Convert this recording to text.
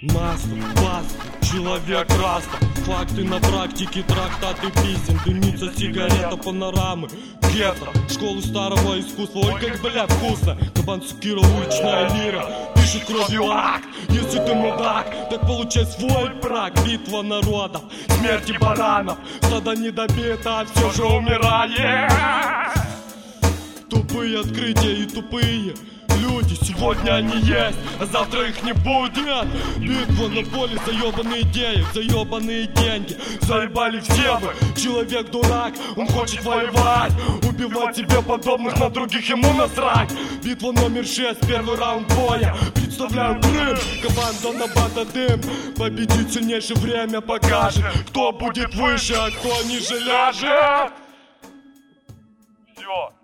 Масло, паста, человек раста. Факты на практике, трактаты писем. Дымится сигарета, панорамы, гетто. Школу старого искусства, ой как бля вкусно. Кабан Сукира, уличная лира, пишет кровью акт. Если ты мудак, так получай свой брак. Битва народов, смерти баранов. Стадо не добито, а все же умирает. Тупые открытия и тупые люди, сегодня они есть, а завтра их не будет. Битва на поле, заебанные идеи, заебанные деньги. Заебали все вы, человек дурак, он хочет воевать, убивать себе подобных, на других ему насрать. Битва номер 6, первый раунд боя. Представляю Крым, кабан Донабата дым. Победить сильнейшее время покажет, кто будет выше, а кто ниже ляжет. Все.